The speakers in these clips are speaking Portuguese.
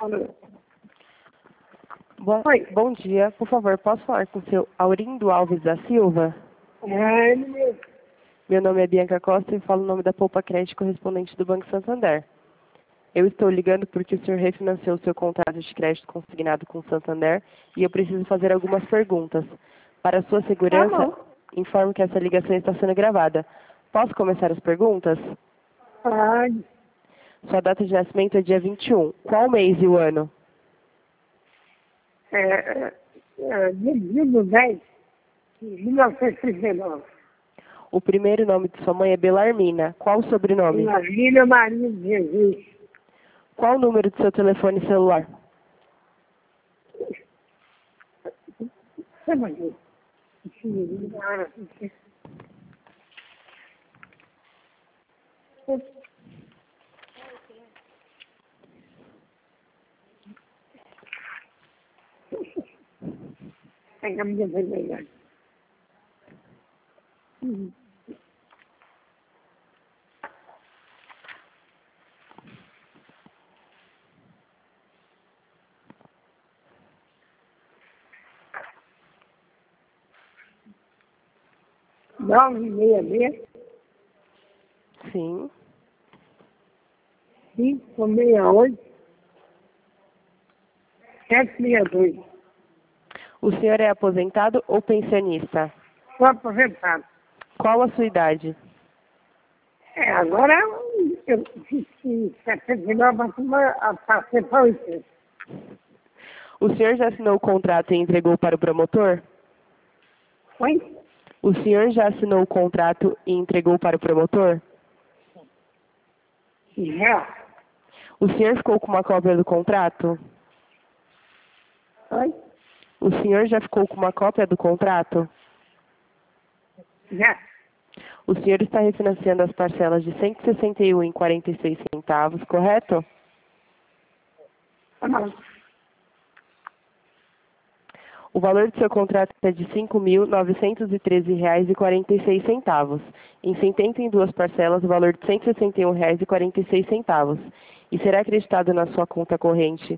Oi. Bom dia, por favor, posso falar com o seu Aurindo Alves da Silva? É ele mesmo. Meu nome é Bianca Costa e falo o nome da Poupa Crédito correspondente do Banco Santander. Eu estou ligando porque o senhor refinanciou seu contrato de crédito consignado com o Santander e eu preciso fazer algumas perguntas. Para sua Tá segurança, bom. informo que essa ligação está sendo gravada. Posso começar as perguntas? Pode. Sua data de nascimento é dia 21. Qual mês e o ano? Dia do 10 de 1939. O primeiro nome de sua mãe é Belarmina. Qual o sobrenome? Na Vila Maria de Jesus. Qual o número do seu telefone celular? Chama aqui. Pega a minha vermelha. Nove meia meia, Sim. 568, 762. O senhor é aposentado ou pensionista? Estou aposentado. Qual a sua idade? Agora eu fiz 79 para passar para 80. O senhor já assinou o contrato e entregou para o promotor? Oi? O senhor já assinou o contrato e entregou para o promotor? Já. O senhor ficou com uma cópia do contrato? Oi? O senhor já ficou com uma cópia do contrato? Já. O senhor está refinanciando as parcelas de 161,46 centavos, correto? Tá bom. O valor do seu contrato é de R$ 5.913,46. Em 72 parcelas, o valor de R$ 161,46. E será acreditado na sua conta corrente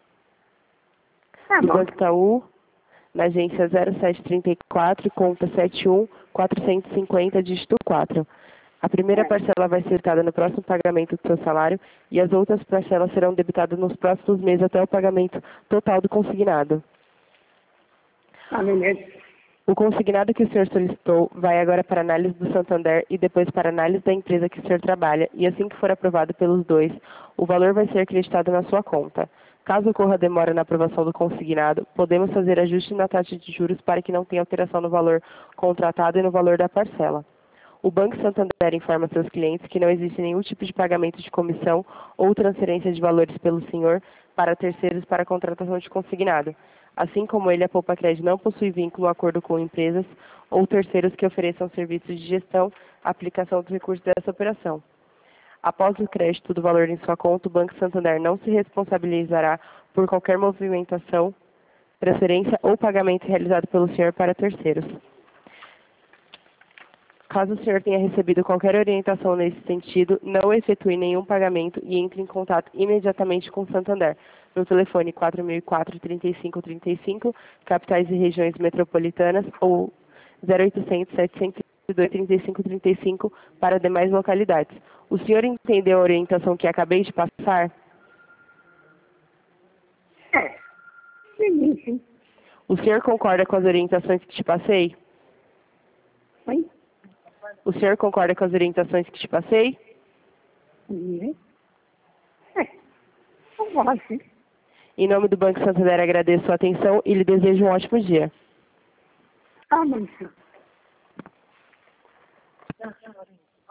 Tá do bom. Banco Itaú, na agência 0734, conta 71450, dígito 4. A primeira parcela vai ser quitada no próximo pagamento do seu salário e as outras parcelas serão debitadas nos próximos meses até o pagamento total do consignado. Tá beleza. O consignado que o senhor solicitou vai agora para análise do Santander e depois para análise da empresa que o senhor trabalha, e assim que for aprovado pelos dois, o valor vai ser acreditado na sua conta. Caso ocorra demora na aprovação do consignado, podemos fazer ajuste na taxa de juros para que não tenha alteração no valor contratado e no valor da parcela. O Banco Santander informa seus clientes que não existe nenhum tipo de pagamento de comissão ou transferência de valores pelo senhor para terceiros para a contratação de consignado. Assim como ele, a Poupa Crédito não possui vínculo ou acordo com empresas ou terceiros que ofereçam serviços de gestão, aplicação dos recursos dessa operação. Após o crédito do valor em sua conta, o Banco Santander não se responsabilizará por qualquer movimentação, transferência ou pagamento realizado pelo senhor para terceiros. Caso o senhor tenha recebido qualquer orientação nesse sentido, não efetue nenhum pagamento e entre em contato imediatamente com o Santander, no telefone 4004-3535, capitais e regiões metropolitanas, ou 0800-702-3535 para demais localidades. O senhor entendeu a orientação que acabei de passar? Sim, sim. O senhor concorda com as orientações que te passei? Oi? O senhor concorda com as orientações que te passei? Sim. Eu gosto. Em nome do Banco Santander, agradeço a sua atenção e lhe desejo um ótimo dia. Tá bom, senhor.